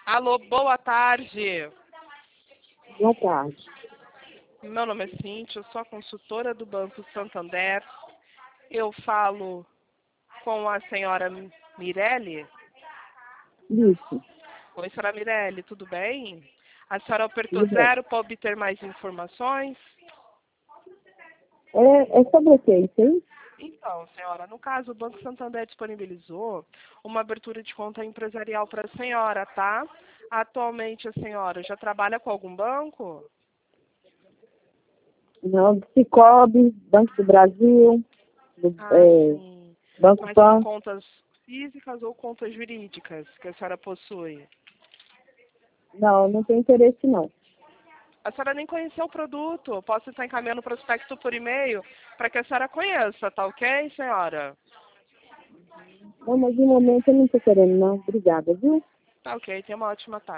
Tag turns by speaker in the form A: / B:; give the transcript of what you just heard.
A: Alô, boa tarde.
B: Boa tarde.
A: Meu nome é Cíntia, eu sou a consultora do Banco Santander. Eu falo com a senhora Mirelle.
B: Isso,
A: Oi, senhora Mirelle, tudo bem? A senhora apertou
B: tudo bem.
A: 0 para obter mais informações?
B: É sobre o que isso aí?
A: Então, senhora, no caso, o Banco Santander disponibilizou uma abertura de conta empresarial para a senhora, tá? Atualmente a senhora já trabalha com algum banco?
B: Não, do Cicobi, Banco do Brasil,
A: Sim.
B: Banco
A: Mas são
B: Pan.
A: contas físicas ou contas jurídicas que a senhora possui?
B: Não, não tem interesse não.
A: A senhora nem conheceu o produto. Posso estar encaminhando o prospecto por e-mail para que a senhora conheça, tá ok, senhora?
B: Não, mas de momento eu não estou querendo não. Obrigada, viu?
A: Tá ok, tenha uma ótima tarde.